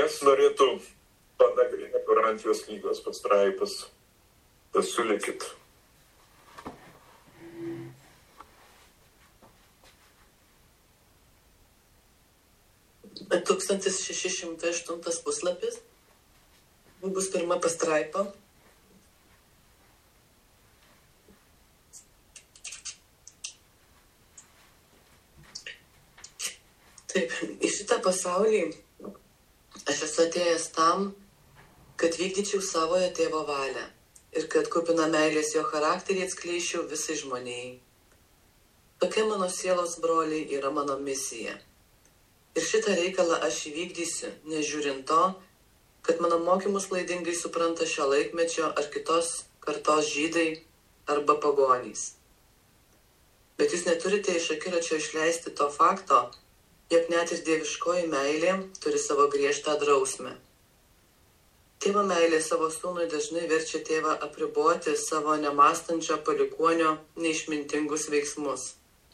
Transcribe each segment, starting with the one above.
Kas norėtų panagrinėti Korintijos knygos pastraipas, pasiūlykit. Bet 1608 puslapis, bus pirma pastraipa. Taip, į šitą pasaulį aš esu atėjęs tam, kad vykdyčiau savojo tėvo valią ir kad kupina meilės jo charakterį atskleičiau visai žmonijai. Tokia mano sielos broliai yra mano misija. Ir šitą reikalą aš įvykdysiu, nežiūrint to, kad mano mokymus klaidingai supranta šio laikmečio ar kitos kartos žydai arba pagonys. Bet jūs neturite iš akiračio išleisti to fakto, jog net ir dieviškoji meilė turi savo griežtą drausmę. Tėvo meilė savo sūnui dažnai verčia tėvą apriboti savo nemąstančio palikuonio neišmintingus veiksmus.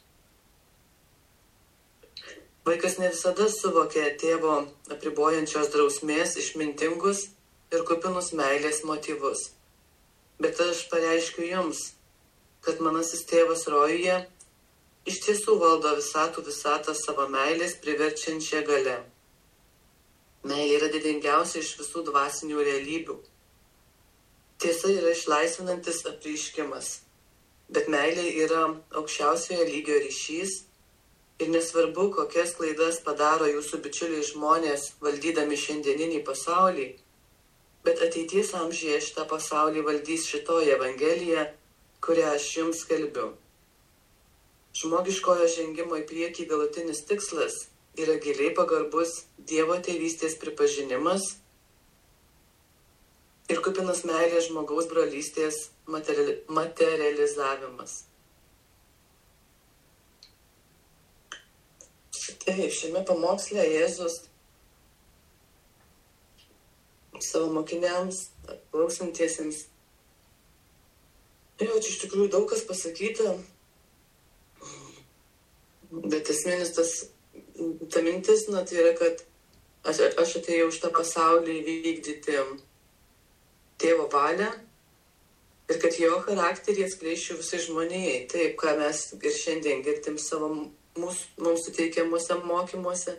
Vaikas ne visada suvokia tėvo apribojančios drausmės išmintingus ir kupinus meilės motyvus. Bet aš pareiškiu jums, kad manasis tėvas rojuje iš tiesų valdo visatą savo meilės priverčiančią galią. Meilė yra didingiausia iš visų dvasinių realybių. Tiesa yra išlaisvinantis apreiškimas, bet meilė yra aukščiausiojo lygio ryšys ir nesvarbu, kokias klaidas padaro jūsų bičiuliai žmonės, valdydami šiandieninį pasaulį, bet ateities amžiuje šitą pasaulį valdys šitoji Evangelija, kurią aš jums skelbiu. Žmogiškojo žengimo į priekį galutinis tikslas yra giliai pagarbus Dievo tėvystės pripažinimas ir kupinas meilės žmogaus brolystės materializavimas. Taip, šiame pamoksle Jėzus savo mokiniams, klausantiesiems, čia iš tikrųjų daug kas pasakyta, bet esminis ta mintis, tai yra, kad aš atėjau už tą pasaulį vykdyti tėvo valią ir kad jo charakterį atskleisčiau visai žmonijai. Taip, ką mes ir šiandien girdim savo mums suteikiamuose mokymuose.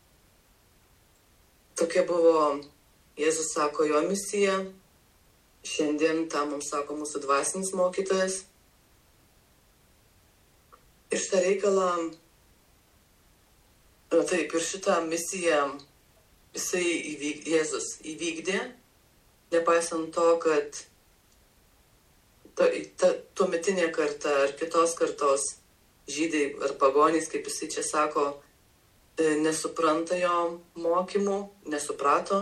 Tokia buvo, Jėzus sako, jo misija. Šiandien tą mums sako mūsų dvasinis mokytojas. Ir šitą reikalą, taip, ir šitą misiją Jėzus įvykdė, nepaisant to, kad tuometinė karta ar kitos kartos žydai ar pagonys, kaip jisai čia sako, nesupranta jo mokymų, nesuprato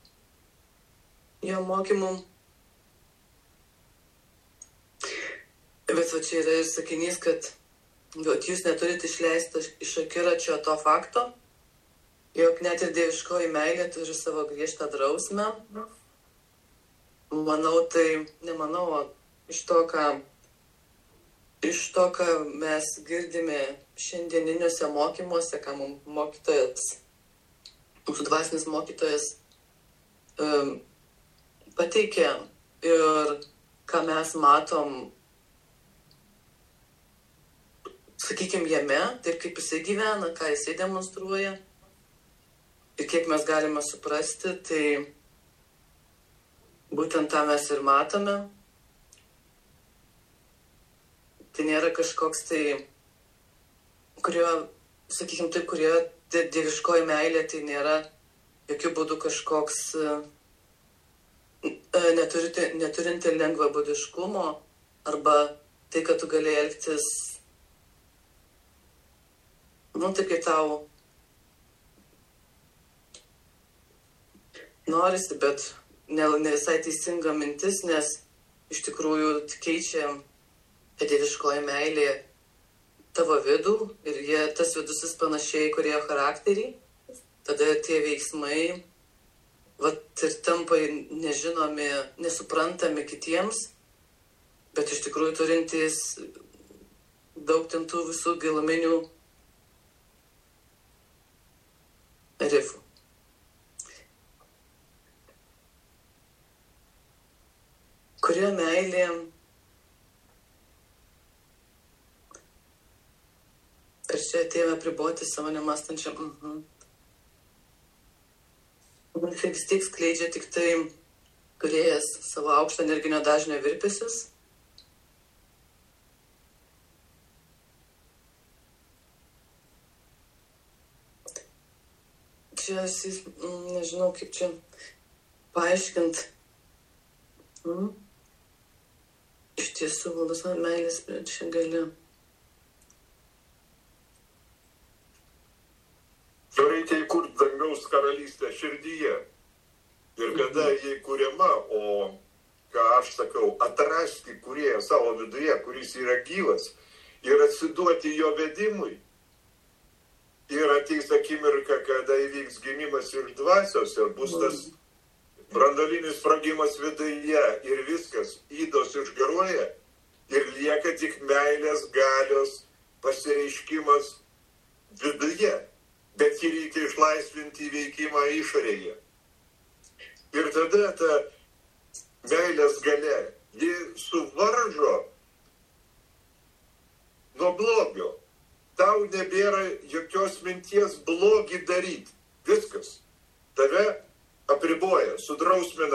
jo mokymų. Bet va čia yra ir sakinys, kad jūs neturite išleisti iš akiračio to fakto, jog net ir dieviškoji meilė turi savo griežtą drausmę. Manau, nemanau, iš to, ką mes girdime šiandieniniuose mokymuose, ką mums mokytojas, mūsų dvasinis mokytojas pateikė ir ką mes matom, sakykime, jame, taip kaip jisai gyvena, ką jisai demonstruoja ir kiek mes galime suprasti, tai būtent tą mes ir matome. Tai nėra kažkoks sakykime taip, kurio dieviškoji meilė, tai nėra jokių būdų kažkoks neturinti lengvabūdiškumo arba tai, kad tu gali elgtis taip, kaip tau norisi, bet ne visai teisinga mintis, nes iš tikrųjų keičia dieviškoji meilė tavo vidų ir tas vidus jis panašiai kurie charakterį, tada tie veiksmai ir tampa nežinomi, nesuprantami kitiems, bet iš tikrųjų turintys daug tų visų giluminių rifų. meilė. Ir čia atėjome apriboti savo nemastančią. Tai vis tiek skleidžia tik tai kūrėjas savo aukšto energinio dažnio virpesius. Čia, nežinau, kaip čia paaiškint. Iš tiesų, valdos meilės čia gali. To reikia įkurti dangaus karalystę širdyje. Ir kada jie kuriama, o ką aš sakau, atrasti kūrėją savo viduje, kuris yra gyvas, ir atsiduoti jo vedimui. Ir ateis akimirka, kada įvyks gimimas iš dvasios ir bus tas brandolinis sprogimas viduje ir viskas, ydos išgaruoja ir lieka tik meilės galios pasireiškimas viduje, bet jį reikia išlaisvinti veikimą išorėje. Ir tada ta meilės galia, ji suvaržo nuo blogio. Tau nebėra jokios minties blogį daryti. Viskas. Tave apriboja, sudrausmina.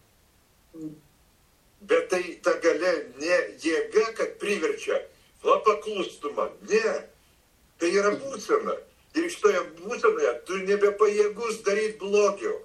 Bet tai ta galia ne jėga, kad priverčia paklustumą. Ne. Tai yra būsena. Ir iš toje būsenoje tu nebepajėgus daryti blogio.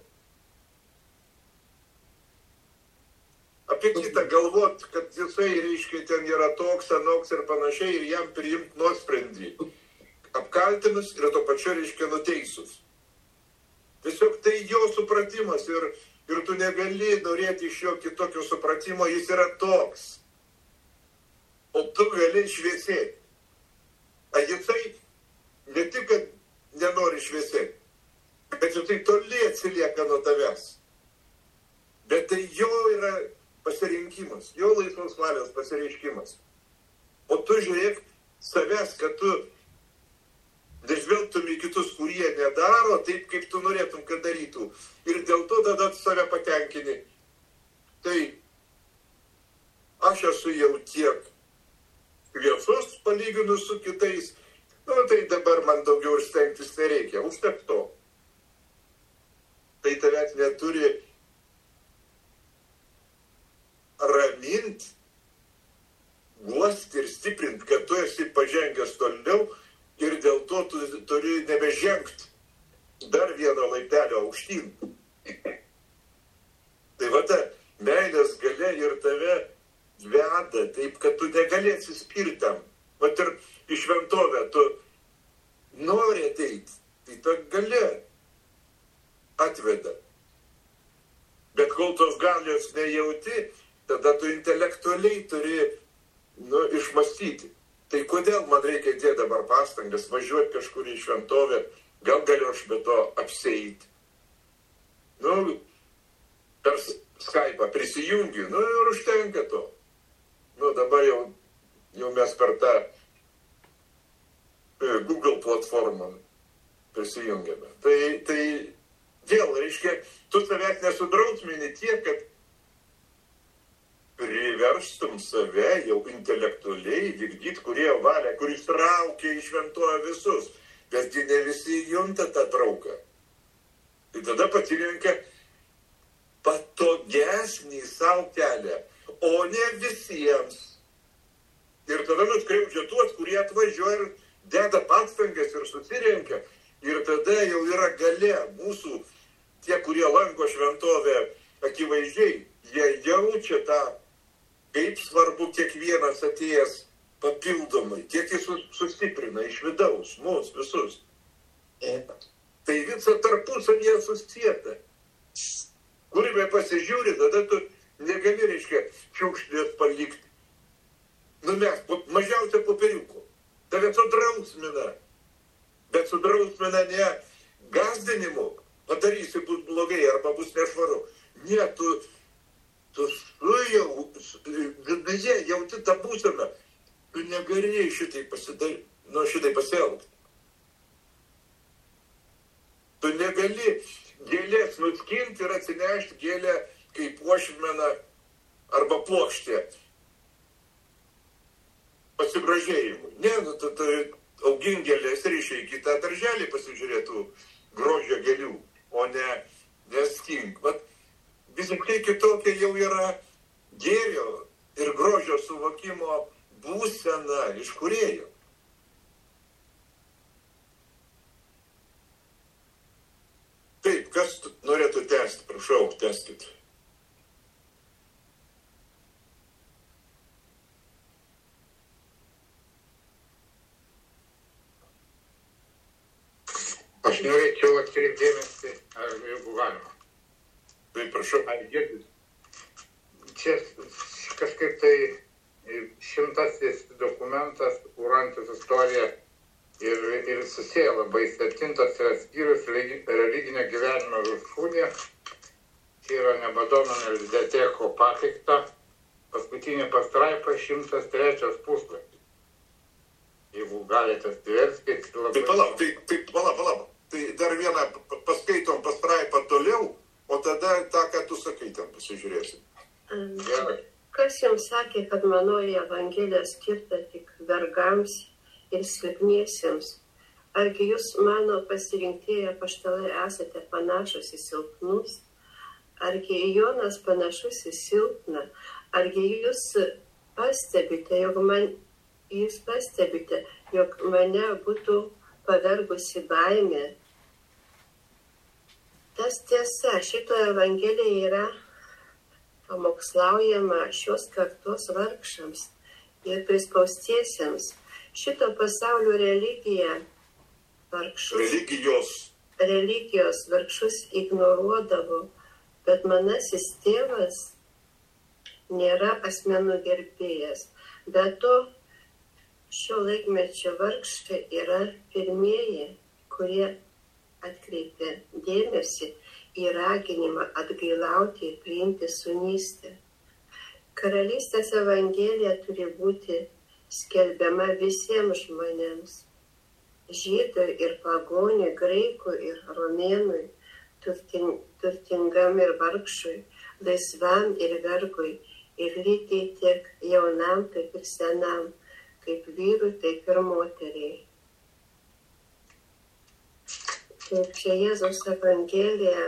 Apie kitą galvot, kad jisai, reiškia, ten yra toks, anoks ir panašiai, ir jam priimti nuosprendį. Apkaltinus ir to pačiu, reiškia, nuteisus. Tiesiog tai jo supratimas ir tu negali norėti iš jo kitokio supratimo, jis yra toks. O tu gali šviesėti. A jisai ne tik, kad nenori šviesėti, bet jisai toli atsilieka nuo tavęs. Bet tai jo yra pasirinkimas, jo laisvos valios pasireiškimas. O tu žiūrėk savęs, kad tu nežvelgtum į kitus, kurie nedaro taip, kaip tu norėtum, kad darytų. Ir dėl to tada save patenkini. Tai aš esu jau tiek šviesus palyginus su kitais. Tai dabar man daugiau ir stengtis nereikia. Užtek to. Tai tavęs neturi ramint, guosti ir stiprinti, kad tu esi pažengęs toliau ir dėl to tu turi nebežengti dar vieno laiptelio aukštyn. Tai va ta meilės galia ir tave veda taip, kad tu negali atsispirtam. Vat ir į šventovę tu nori ateiti, tai ta galia atveda. Bet kol tos galios nejauti, tada tu intelektualiai turi išmastyti. Tai kodėl man reikia dėti dabar pastangas, važiuoti kažkur į šventovę, gal galiu aš be to apsieiti. Per Skype'ą prisijungi, ir užtenka to. Dabar jau mes per tą Google platformą prisijungiame. Tai vėl, reiškia, tu savęs nesudrausmini tiek, kad priverstum save jau intelektualiai vykdyti kūrėjo valią, kuris traukia į šventovę visus, bet ne visi junta tą trauką. Tai tada pasirenka patogesnį savo kelią, o ne visiems. Ir tada nuskriaudžia tuos, kurie atvažiuoja ir deda pastangas ir susirenka. Ir tada jau yra galia mūsų, tie, kurie lanko šventovę akivaizdžiai, jie jaučia tą, kaip svarbu kiekvienas atėjęs papildomai, kiek jis sustiprina iš vidaus, mus visus. Tai visą tarpusavyje susieta. Kurime pasižiūri, tada tu negali, reiškia, šiukšlės palikti. Mes mažiausia popieriuko. Tave sudrausmina. Bet sudrausmina ne gazdinimu, padarysi bus blogai arba bus nešvaru. Ne, tu viduje jauti tą būseną. Tu negalėjai šitai pasielgti. Tu negali gėlės nuskinti ir atsinešti gėlę kaip puošmeną arba plokštė pasigrožėjimui. Ne, tai augink gėlės ir išeik į tą darželį pasižiūrėtų grožio gėlių, o ne skink. Vat visiškai kitokia jau yra gėrio ir grožio suvokimo būsena iš kūrėjo. Taip, kas norėtų tęsti, prašau, tęskit. Aš norėčiau atkreipti dėmesį, jeigu galima. Taip, prašau. Ar girdit? Čia kažkaip tai 100-asis dokumentas, kurantis istoriją ir susiję labai 7-as yra skyrius religinio gyvenimo viršūnė. Čia yra Nebadona Melchizedeko pateikta, paskutinė pastraipa 103 puslapis. Jeigu galite verskit, labai... Tai palauk. Tai dar vieną paskaitom pastraipą toliau, o tada tą, ką tu sakai, ten pasižiūrėsim. Gerai. Kas jums sakė, kad manoji evangelija skirta tik vergams ir silpniesiems? Argi jūs, mano pasirinktieji apaštalai, esate panašus į silpnus? Argi Jonas panašus į silpną? Argi jūs pastebite, jog mane būtų pavergusi baimė? Tas tiesa, šito evangelija yra pamokslaujama šios kartos vargšams ir prispaustiesiems. Šito pasaulio religija religijos vargšus ignoruodavo, bet manasis tėvas nėra asmenų gerbėjas. Be to, šio laikmečio vargšai yra pirmieji, kurie atkreipė dėmesį į raginimą atgailauti ir priimti sunystę. Karalystės evangelija turi būti skelbiama visiems žmonėms. Žydui ir pagoniui, graikui ir romėnui, turtingam ir vargšui, laisvam ir vergui, ir lygiai tiek jaunam, taip ir senam, kaip vyrui, taip ir moteriai. Taip čia Jėzaus evangelija,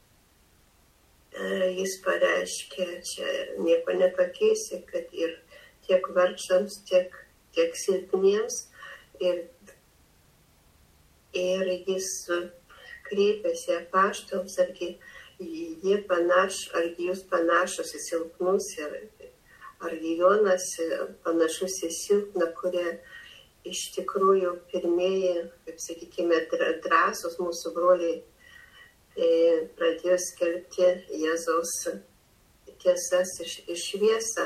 jis pareiškia, čia nieko nepakeisi, kad ir tiek vargšams, tiek silpniems, ir jis kreipėsi apaštalams, argi jūs panašus į silpnus, argi Jonas panašus į silpną, kurie iš tikrųjų pirmieji, kaip sakykime, drąsūs mūsų broliai pradėjo skelbti Jėzaus tiesas į šviesą.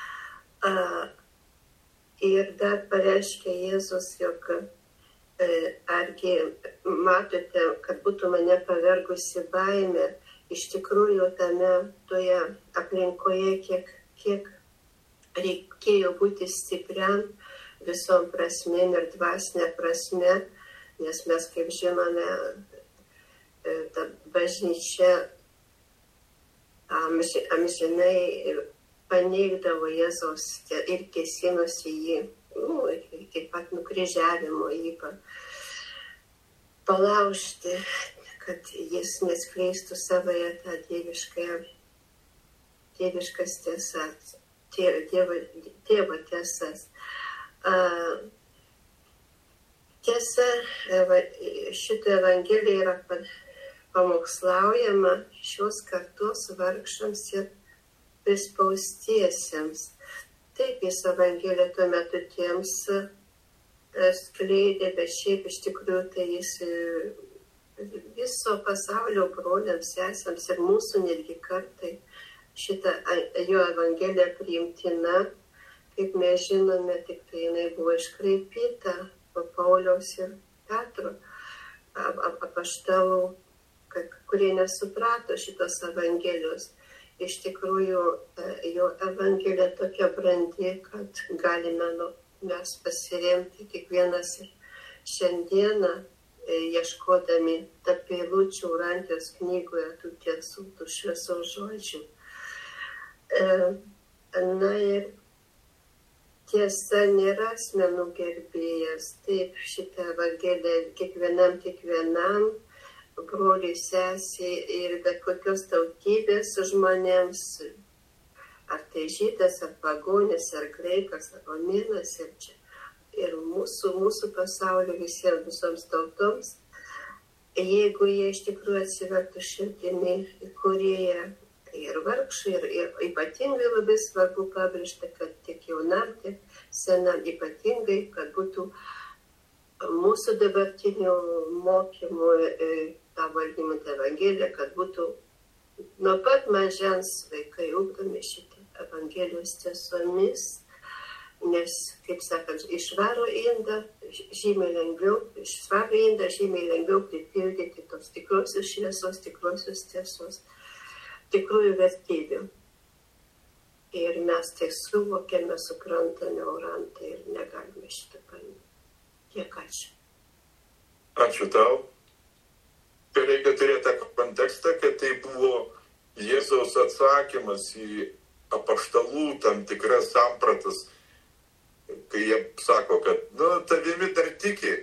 Ir dar pareiškia Jėzus, jog argi matote, kad būtų mane pavergusi baimė, iš tikrųjų toje aplinkoje, kiek reikėjo būti stipriam visom prasmėm ir dvasinė prasme, nes mes, kaip žinome, ta bažnyčia amžinai paneigdavo Jėzaus ir kėsinosi jį, taip pat nukryžiavimo jį palaužti, kad jis neskleistų savoje tą dieviškas tiesas, tėvo tiesas. Tiesa, šitą evangeliją yra pamokslaujama šios kartos vargšams ir prispaustiesiems. Taip, jis evangeliją tuo metu tiems skleidė, bet šiaip iš tikrųjų tai jis viso pasaulio broliams, sesėms ir mūsų netgi kartai šitą jo evangeliją priimtina. Kaip mes žinome, tik tai jinai buvo iškraipyta po Pauliaus ir Petro apaštalų, kurie nesuprato šitos evangelijos. Iš tikrųjų, jo evangelija tokia brandi, kad galime mes pasiremti kiekvienas ir šiandieną, ieškodami tarp eilučių Urantijos knygoje tų tiesų, tų šviesos žodžių. Na ir tiesa nėra asmenų gerbėjas. Taip, šitą evangeliją kiekvienam broliui, sesiai ir bet kokios tautybės žmonėms, ar tai žydas, ar pagonis, ar graikas, ar romėnas, ir mūsų pasaulio visiems, visoms tautoms, jeigu jie iš tikrųjų atsivertų širdimi į Kūrėją, ir vargšai, ir ypatingai labai svarbu pabrėžti, kad tiek jaunam, tiek senam, ypatingai, kad būtų mūsų dabartinių mokymų tą valdymą Evangeliją, kad būtų nuo pat mažens vaikai ugdomi šitą Evangelijos tiesomis, nes, kaip sakant, išvaro indą žymiai lengviau pripildyti tos tikrosios šviesos, tikrosios tiesos, tikrųjų vertybių. Ir mes tai suvokiame, suprantame, orantai ir negalime šitą paimti. Tiek ačiū. Ačiū tau. Tai reikia turėti tą kontekstą, kad tai buvo Jėzaus atsakymas į apaštalų tam tikras sampratas, kai jie sako, kad, tavimi dar tiki.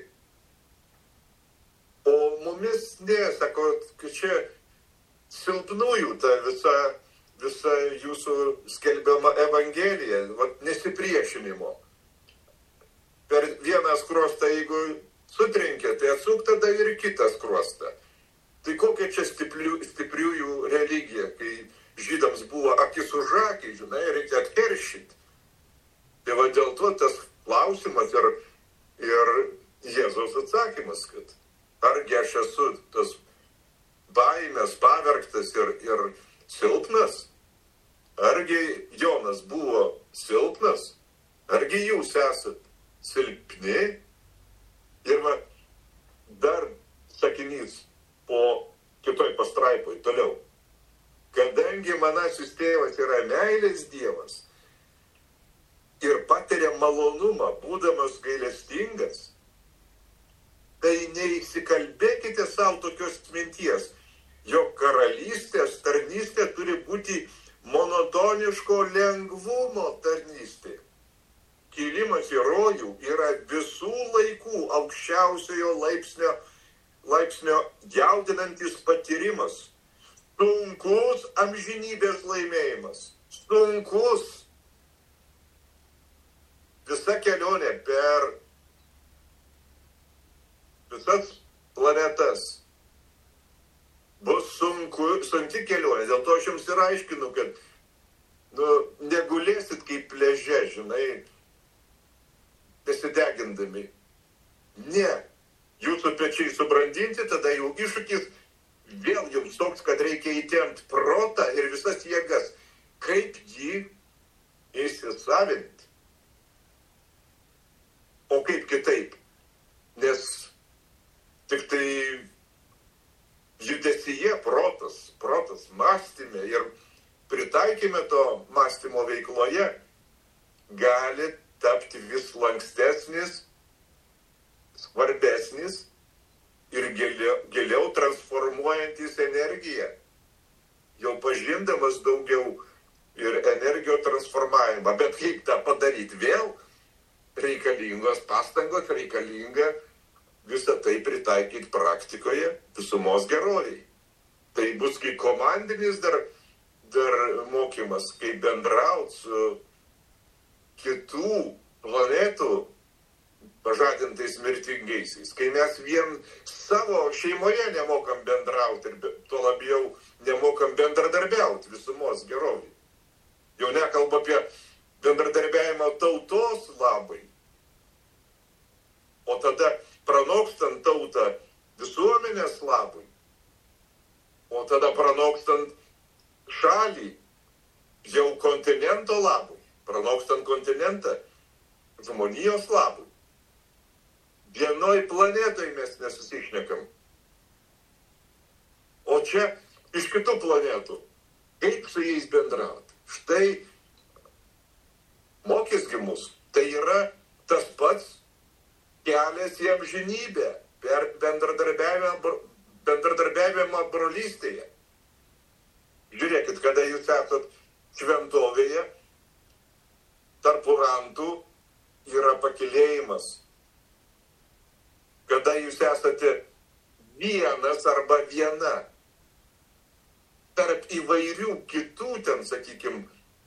O mumis ne, sako, kad čia silpnųjų ta visa jūsų skelbiama Evangelija, nesipriešinimo. Per vieną skruostą, jeigu sutrenkė, tai atsuk tada ir kitą skruostą. Tai kokia čia stipriųjų religija, kai žydams buvo akis už akį, žinai, reikia atkeršyti. Tai va dėl to tas klausimas ir Jėzaus atsakymas, kad argi aš esu tas baimės pavergtas ir silpnas, argi Jonas buvo silpnas, argi jūs esat silpni. Ir va dar sakinys po kitoj pastraipoj toliau. Kadangi manasis tėvas yra meilės Dievas ir patiria malonumą, būdamas gailestingas, tai neįsikalbėkite savo tokios minties, jog karalystės tarnystė turi būti monotoniško lengvumo tarnystė. Kilimas į rojų yra visų laikų aukščiausiojo laipsnio jaudinantis patyrimas. Sunkus amžinybės laimėjimas. Sunkus. Visa kelionė per visas planetas bus sunki kelionė. Dėl to aš jums ir aiškinu, kad negulėsit kaip pliaže, žinai, besidegindami. Ne. Jūsų pečiai subrandinti, tada jau iššūkis vėl jums toks, kad reikia įtempt protą ir visas jėgas. Kaip jį įsisavinti? O kaip kitaip? Nes tik tai judesyje protas mąstyme ir pritaikime to mąstymo veikloje gali tapti vis lankstesnis, svarbesnis ir giliau transformuojantis energiją. Jau pažindamas daugiau ir energijos transformavimą. Bet kaip tą padaryti vėl? Reikalingos pastangos, reikalinga visą tai pritaikyti praktikoje visumos geroviai. Tai bus kaip komandinis dar mokymas, kaip bendrauti su kitų planetų pažadintais mirtingaisiais. Kai mes vien savo šeimoje nemokam bendrauti ir tuo labiau nemokam bendradarbiauti visumos geroviai. Jau nekalba apie bendradarbiavimą tautos labai. O tada pranokstant tautą visuomenės labui. O tada pranokstant šalį jau kontinento labui. Pranokstant kontinentą žmonijos labui. Vienoj planetoj mes nesusišnekam. O čia iš kitų planetų. Kaip su jais bendrauti? Štai mokysgi mus. Tai yra tas pats kelias į amžinybę per bendradarbiavimą brolystėje. Žiūrėkit, kada jūs esat šventovėje, tarp rantų yra pakilėjimas. Kada jūs esate vienas arba viena tarp įvairių kitų ten, sakykim,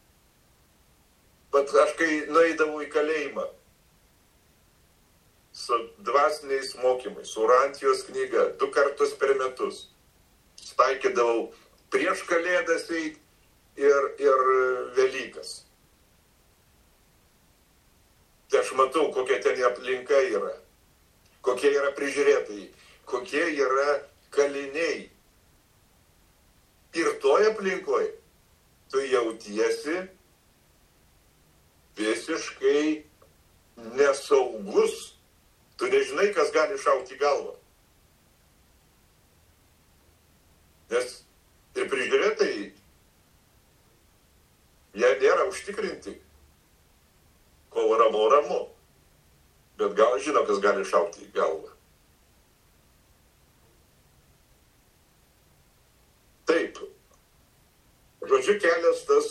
bet aš kai nueidavau į kalėjimą su dvasiniais mokymais, su Urantijos knyga, 2 kartus per metus, taikydavau prieš Kalėdas ir Velykas. Tai aš matau, kokia ten aplinka yra, kokie yra prižiūrėtojai, kokie yra kaliniai. Ir toj aplinkoj tu jautiesi visiškai nesaugus. Tu nežinai, kas gali šauti į galvą. Nes ir prižiūrėtojai, jie nėra užtikrinti, kol ramu. Bet gal žino, kas gali šauti į galvą. Taip. Žodžiu, kelias tas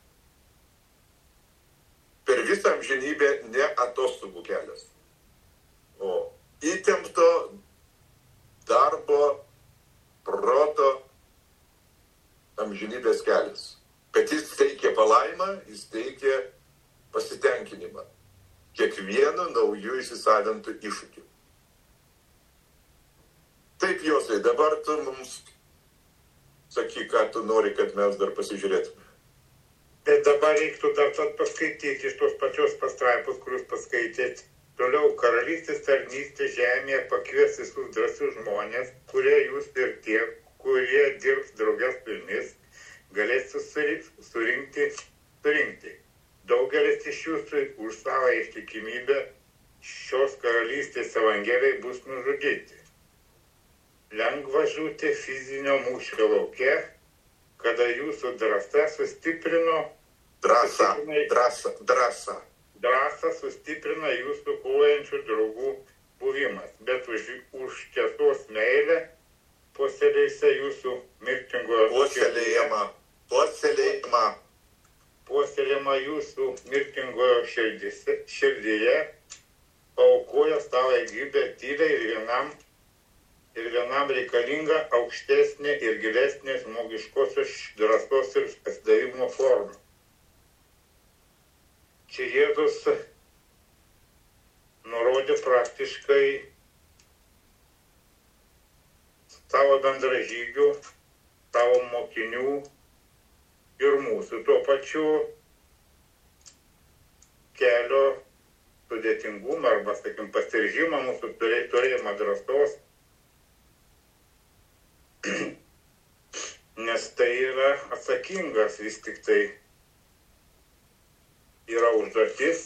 per visą amžinybę ne atostogų kelias, o įtempto darbo, proto amžinybės kelias. Bet jis teikia palaimą, jis teikia pasitenkinimą kiekvienu naujų įsisavintų iššūkių. Taip, Josai, dabar tu mums sakyk, ką tu nori, kad mes dar pasižiūrėtume. Tai dabar reiktų dar paskaityti iš tos pačios pastraipos, kurius paskaitėt. Toliau, karalystės tarnystė žemėje pakvies visus drąsius žmonės, kurie jūs ir tie, kurie dirbs draugės su jumis, galės surinkti. Daugelis iš jūsų už savo ištikimybę šios karalystės evangelijai bus nužudyti. Lengva žūti fizinio mūšio lauke, kada jūsų drąsa sustiprino... Drąsa sustiprina jūsų kovojančių draugų buvimas, bet už tiesos meilę puoselėjusią jūsų mirtingojo puoselėjimą jūsų mirtingojo širdyje, paaukojo savo gyvybę tyliai ir vienam reikalinga aukštesnė ir gilesnė žmogiškosios drąsos ir pasidavimo forma. Čia Jėzus nurodė praktiškai savo bendražygių, savo mokinių ir mūsų tuo pačiu kelio sudėtingumą arba, sakykim, pasiryžimą mūsų turėjimą drąsos, nes tai yra atsakingas vis tik tai yra užduotis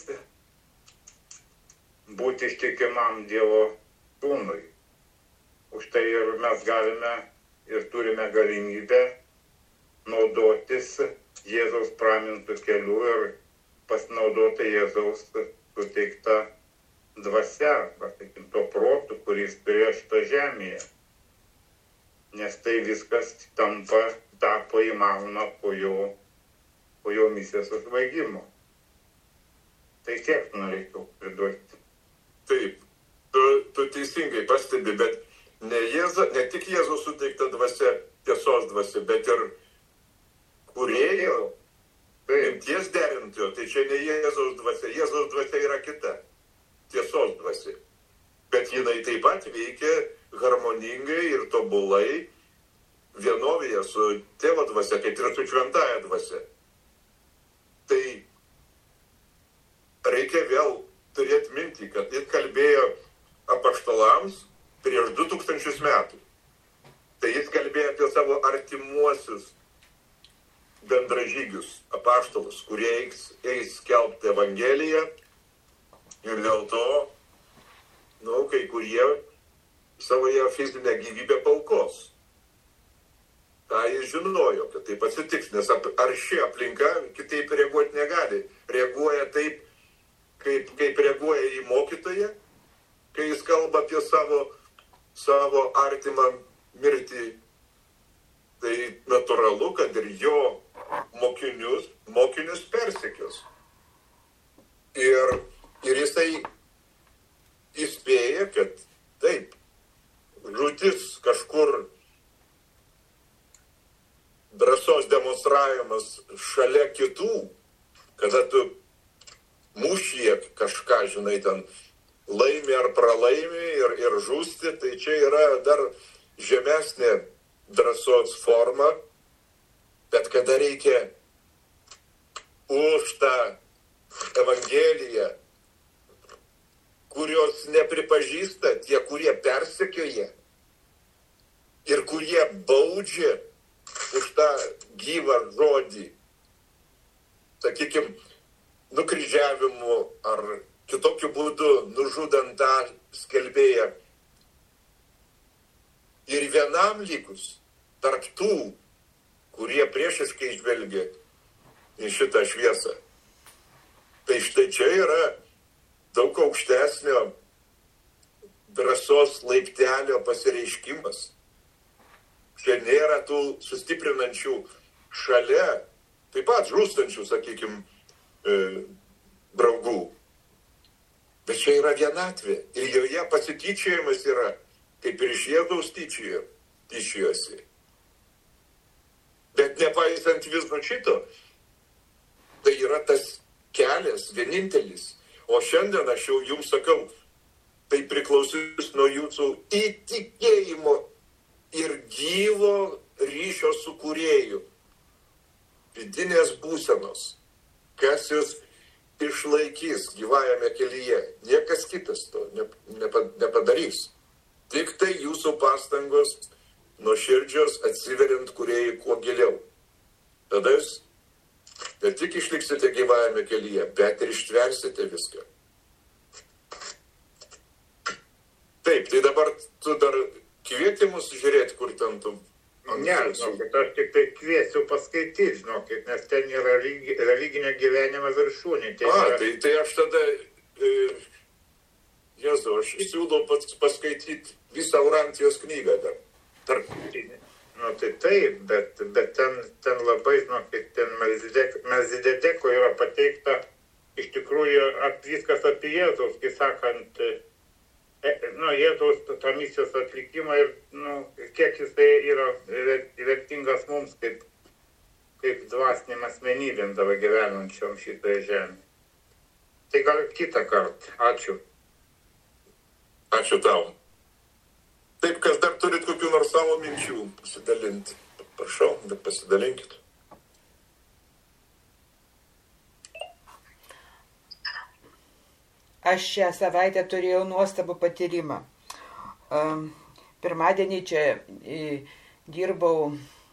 būti ištikimam Dievo sūnui. Už tai ir mes galime ir turime galimybę naudotis Jėzaus pramintų kelių ir pasinaudoti Jėzaus suteiktą dvasia, sakykim, to protų, kuris turėjo šitą žemėje. Nes tai viskas tapo įmanoma po jo misijos užbaigimo. Tai tiek norėčiau pridurti. Taip, tu teisingai pastebi, bet ne tik Jėzaus suteikta dvasia, tiesos dvasia, bet ir kūrėjo, minties derintojo. Tai čia ne Jėzaus dvasia. Jėzaus dvasia yra kita, tiesos dvasia. Bet jinai taip pat veikia harmoningai ir tobulai vienovėje su tėvo dvasia, kaip ir su šventąja dvasia. Tai reikia vėl turėti mintį, kad jis kalbėjo apaštalams prieš 2000 metų. Tai jis kalbėjo apie savo artimuosius bendražygius, apaštalus, kurie eis skelbti Evangeliją ir dėl to, kai kurie savo fizinę gyvybę paukos. Ta jis žinojo, kad taip atsitiks, nes arši aplinka kitaip reaguoti negali. Reaguoja taip, kaip reaguoja į mokytoją, kai jis kalba apie savo artimą mirtį. Tai natūralu, kad ir jo mokinius persekios. Ir jisai įspėja, kad taip, žūtis kažkur drąsos demonstravimas šalia kitų, kada tu mūšyje kažką, žinai, ten laimi ar pralaimi ir žūsti, tai čia yra dar žemesnė drąsos forma, bet kada reikia už tą Evangeliją, kurios nepripažįsta tie, kurie persekioja ir kurie baudžia už tą gyvą žodį, sakykime, nukryžiavimu ar kitokiu būdu nužudant tą skelbėją. Ir vienam likus tarp tų, kurie priešiškai žvelgia į šitą šviesą. Tai štai čia yra daug aukštesnio drąsos laiptelio pasireiškimas. Čia nėra tų sustiprinančių šalia, taip pat žūstančių, sakykime, draugų. Bet čia yra vienatvė ir joje pasityčiojimas yra, kaip ir iš Jėzaus tyčiojosi. Bet nepaisant viso šito, tai yra tas kelias vienintelis. O šiandien aš jau jums sakau, tai priklausys nuo jūsų įtikėjimo ir gyvo ryšio su kūrėju, vidinės būsenos, kas jūs išlaikys gyvajame kelyje. Niekas kitas to nepadarys. Tik tai jūsų pastangos nuoširdžios atsiveriant kūrėjui kuo giliau. Tada jūs ne tik išliksite gyvajame kelyje, bet ir ištversite viską. Taip, tai dabar tu dar kvieti mus žiūrėti, kur ten tu... Ne, žinokit, aš tik tai kviesiu paskaityti, žinokit, nes ten yra religinio gyvenimo viršūnė. Tai aš tada, Jėzau, aš siūlau paskaityti visą Aurantijos knygą dar. Nu tai taip, bet ten labai, žinokit, ten Melzidedeko yra pateikta iš tikrųjų viskas apie Jėzaus, kai sakant, Jėzaus tą misijos atlikimą ir kiek jisai yra vertingas mums kaip dvasiniam asmenybėm dabar gyvenančiom šitoje žemėje. Tai gal kitą kartą. Ačiū. Ačiū tau. Taip, kas dar turit kokių nors savo minčių pasidalinti. Prašau, bet pasidalinkit. Aš šią savaitę turėjau nuostabų patyrimą. Pirmadienį čia dirbau,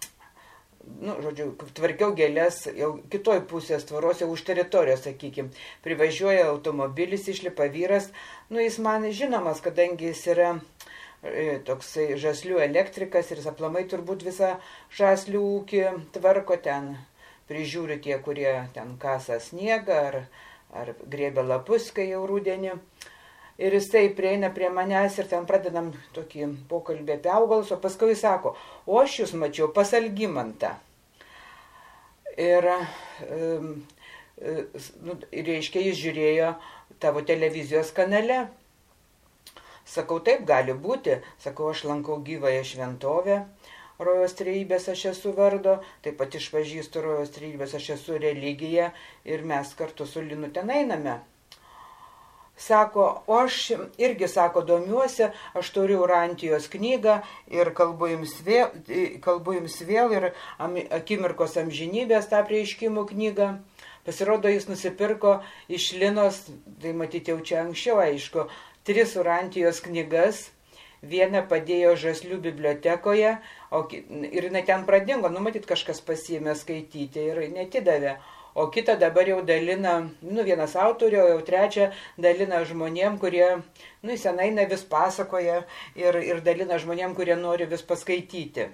tvarkiau gėles, jau kitoj pusės tvoros, jau už teritorijos, sakykime. Privažiuoja automobilis, išlipa vyras, jis man žinomas, kadangi jis yra toksai žaslių elektrikas ir jis aplamai turbūt visą žaslių ūkį tvarko, ten prižiūri tie, kurie ten kasa sniegą ar grėbia lapus, kai jau rudenį. Ir jisai prieina prie manęs ir ten pradedam tokį pokalbį apie augalus, o paskui jis sako, o aš jūs mačiau pas Algimantą. Ir reiškia, jis žiūrėjo tavo televizijos kanale. Sakau, taip gali būti. Sakau, aš lankau gyvąją šventovę, Rojaus Trejybės aš esu vardo, taip pat išpažįstu Rojaus Trejybės aš esu religija ir mes kartu su Linu ten einame. Sako, o aš irgi, sako, domiuosi, aš turiu Aurantijos knygą ir kalbu jums vėl ir Akimirkos amžinybės tą prieiškimų knygą. Pasirodo, jis nusipirko iš Linos, tai matyti jau čia anksčiau, aišku, 3 Aurantijos knygas, vieną padėjo Žaslių bibliotekoje ir jinai ten pradingo, matyt, kažkas pasiėmė skaityti ir netidavė. O kitą dabar jau dalina, vienas autorių, o jau 3 dalina žmonėm, kurie, senai vis pasakoja ir dalina žmonėm, kurie nori vis paskaityti.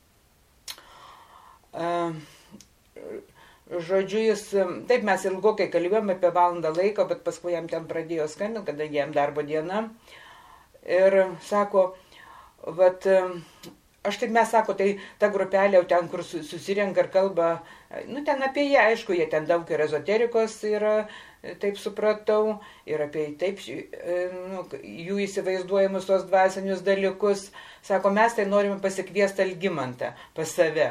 Žodžiu, taip mes ilgokai kalbėjome apie valandą laiko, bet paskui jam ten pradėjo skambinti, kadangi jam darbo diena. Ir sako, aš taip mes sako, tai ta grupelė jau ten, kur susirenka ir kalba, nu ten apie jie, aišku, jie ten daug ir ezoterikos yra, taip supratau, ir apie taip nu, jų įsivaizduojamus tos dvasinius dalykus. Sako, mes tai norime pasikviesti Algimantą pas save.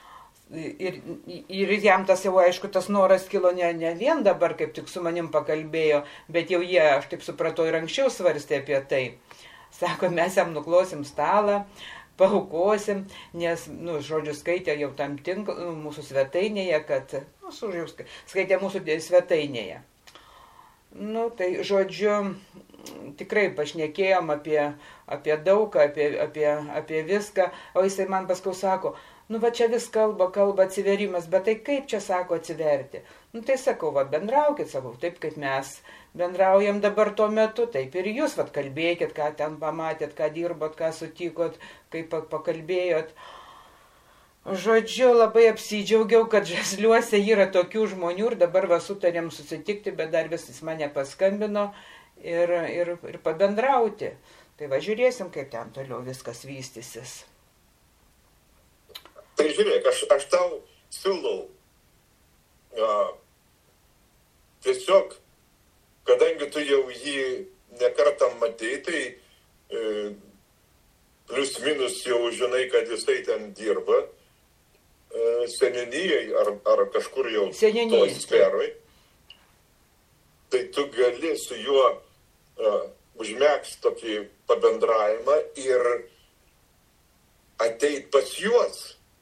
Ir jam tas jau, aišku, tas noras kilo ne vien dabar, kaip tik su manim pakalbėjo, bet jau jie, aš taip supratau, ir anksčiau svarstė apie tai. Sako, mes jam nuklosim stalą, paukosim, nes, nu, žodžiu, skaitė jau tam mūsų svetainėje, kad, nu, skaitė mūsų svetainėje. Nu, tai, žodžiu, tikrai pašnekėjom apie daugą, apie viską, o jisai man paskui sako, nu, va čia vis kalba atsiverimas, bet tai kaip čia, sako, atsiverti? Nu, tai sakau, va, bendraukit, sakau, taip kaip mes bendraujam dabar tuo metu, taip ir jūs, va, kalbėkit, ką ten pamatėt, ką dirbot, ką sutikot, kaip pakalbėjot. Žodžiu, labai apsidžiaugiau, kad Žasliuose yra tokių žmonių ir dabar va sutarėm susitikti, bet dar vis jis mane paskambino ir pabendrauti. Tai va, žiūrėsim, kaip ten toliau viskas vystysis. Tai žiūrėk, aš tau siūlau tiesiog, kadangi tu jau jį nekartą matei, tai plius minus jau žinai, kad jisai ten dirba seniūnijai ar kažkur jau toj sferoj, tai tu gali su juo užmegzti tokį pabendravimą ir ateit pas juos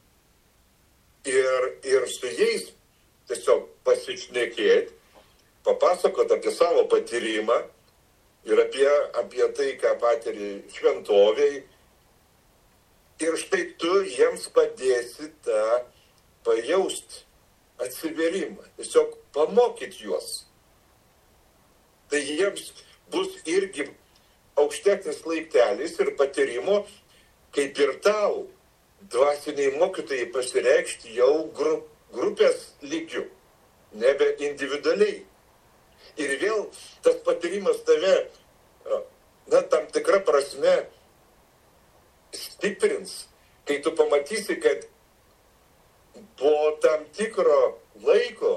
ir su jais tiesiog pasišnekėti, papasakot apie savo patyrimą ir apie tai, ką patiri šventovėj. Ir štai tu jiems padėsi tą pajaust atsiverimą, tiesiog pamokyt juos. Tai jiems bus irgi aukštesnis laiptelis ir patyrimo, kaip ir tau, dvasiniai mokytojai pasireikšti jau grupės lygių, nebe individualiai. Ir vėl tas patyrimas tave, na, tam tikra prasme, stiprins, kai tu pamatysi, kad po tam tikro laiko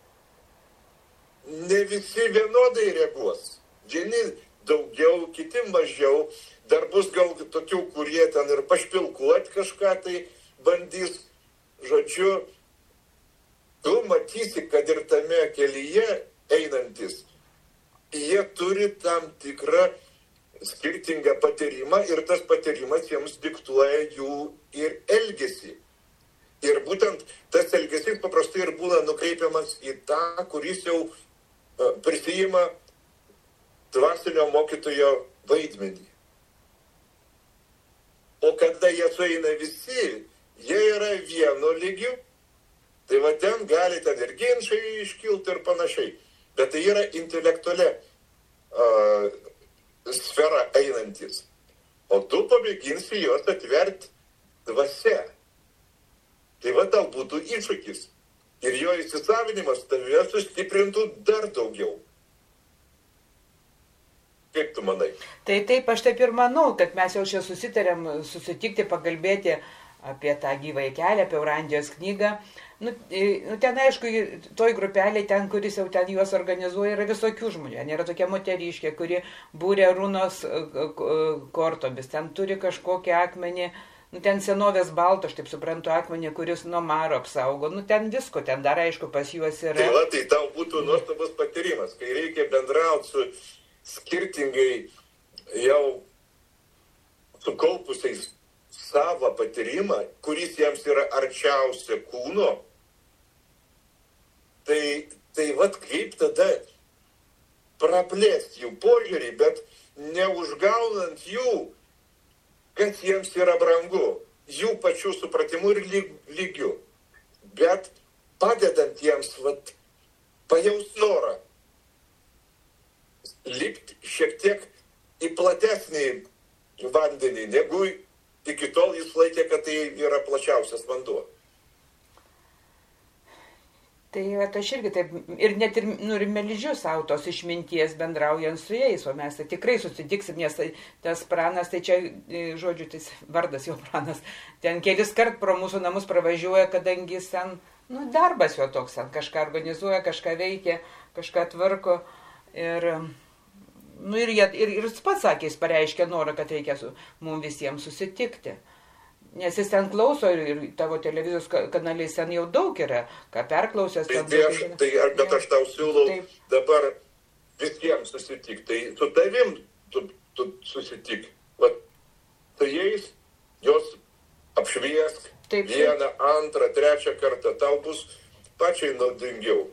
ne visi vienodai reaguos. Vieni daugiau, kiti mažiau, dar bus gal tokių, kurie ten ir pašpilkuoti kažką tai bandys. Žodžiu, tu matysi, kad ir tame kelyje einantis, jie turi tam tikrą skirtingą patyrimą ir tas patyrimas jiems diktuoja jų ir elgesį. Ir būtent tas elgesys paprastai ir būna nukreipiamas į tą, kuris jau prisijima dvasinio mokytojo vaidmenį. O kada jie sueina visi, jie yra vieno lygių, tai va ten gali ten ir ginčai iškilti ir panašiai. Bet tai yra intelektualia sfera einantis. O tu pamėginsi juos atverti dvasia. Tai va tau būtų iššūkis. Ir jo įsisavinimas tave sustiprintų dar daugiau. Kaip tu manai? Tai taip, aš taip ir manau, kad mes jau čia susitarėm susitikti, pakalbėti apie tą gyvąjį kelią, apie Eurandijos knygą. Nu, ten, aišku, toj grupeliai, ten, kuris jau ten juos organizuoja, yra visokių žmonių. Ten yra tokia moteriškė, kuri būrė runos kortomis. Ten turi kažkokį akmenį, nu, ten senovės balto, aš taip suprantu, akmenį, kuris nuo maro apsaugo. Nu, ten visko, ten dar, aišku, pas juos yra. Tai va, tai tau būtų nuostabus patyrimas, kai reikia bendrauti su skirtingai jau sukaupusiais savo patyrimą, kuris jiems yra arčiausia kūno. Tai vat kaip tada praplėsti jų požiūrį, bet neužgaunant jų, kas jiems yra brangu, jų pačių supratimu ir lygiu, bet padedant jiems vat pajaust norą lipti šiek tiek į platesnį vandenį, negu iki tol jis laikė, kad tai yra plačiausias vanduo. Tai aš irgi taip, ir net ir meldžiu savo tos išminties bendraujant su jais, o mes tai tikrai susitiksim, nes tas pranas, tai čia, žodžiu, tai vardas jo pranas, ten kelis kart pro mūsų namus pravažiuoja, kadangi jis ten, darbas jo toks, kažką organizuoja, kažką veikia, kažką tvarko ir jis pats sakė, jis pareiškė norą, kad reikia mums visiems susitikti. Nes jis ten klauso ir tavo televizijos kanaliais ten jau daug yra, ką perklausęs. Bet aš tau siūlau dabar visiems susitikti. Tai su tavim tu susitik. Vat su jais jos apšviesk vieną, antrą, trečią kartą. Tau bus pačiai naudingiau.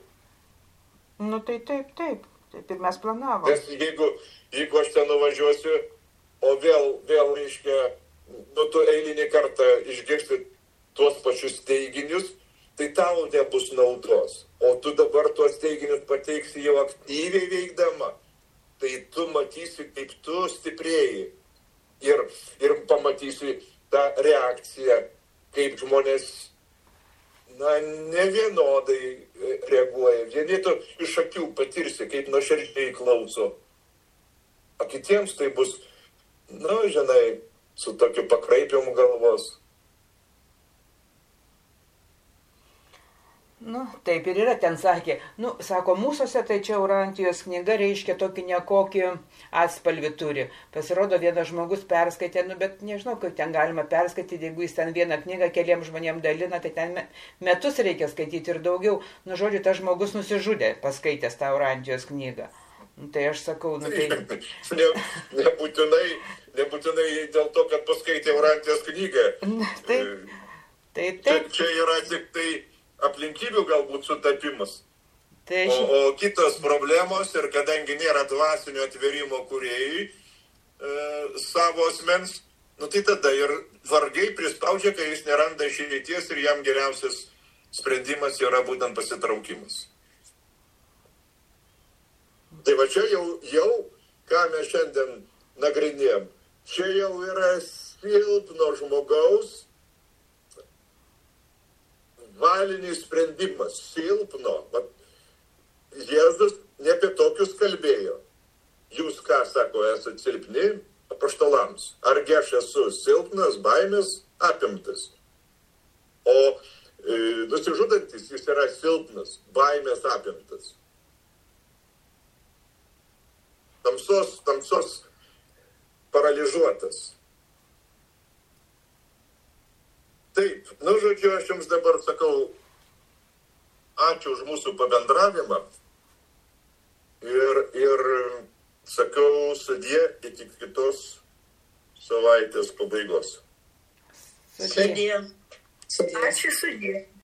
Taip ir mes planavom. Nes jeigu aš ten nuvažiuosiu, o vėl reiškia, tu eilinį kartą išgirsti tuos pačius teiginius, tai tau nebus naudos. O tu dabar tuos teiginius pateiksi jau aktyviai veikdama. Tai tu matysi, kaip tu stiprėji. Ir pamatysi tą reakciją, kaip žmonės, nevienodai reaguoja. Vieni tu iš akių patirsi, kaip nuoširdžiai klauso. O kitiems tai bus, žinai, su tokiu pakraipimu galvos. Taip ir yra, ten sakė, sako, mūsųse tai čia Eurantijos knyga reiškia tokį nekokį atspalvį turi. Pasirodo, vienas žmogus perskaitė, bet nežinau, kaip ten galima perskaityti, jeigu jis ten vieną knygą keliems žmonėms dalina, tai ten metus reikia skaityti ir daugiau. Žodžiu, tas žmogus nusižudė, paskaitęs tą Eurantijos knygą. Tai aš sakau, Nebūtinai dėl to, kad paskaitė Eurantijos knygą. Taip. Čia yra tik tai aplinkybių galbūt sutapimas. O kitos problemos, ir kadangi nėra dvasinio atvėrimo kūrėjai savo asmens, tai tada ir vargiai prispaudžia, kai jis neranda išeities ir jam geriausias sprendimas yra būtent pasitraukimas. Tai va čia jau ką mes šiandien nagrinėjom, čia jau yra silpno žmogaus valinis sprendimas, silpno. Jėzus ne apie tokius kalbėjo. Jūs ką, sako, esate silpni apaštalams? Argi aš esu silpnas, baimės apimtas? O nusižudantis jis yra silpnas, baimės apimtas. Tamsos paralyžiuotas. Taip, žodžiu, aš jums dabar sakau, ačiū už mūsų pabendravimą ir sakau sudie iki kitos savaitės pabaigos. Sudie. Ačiū sudie.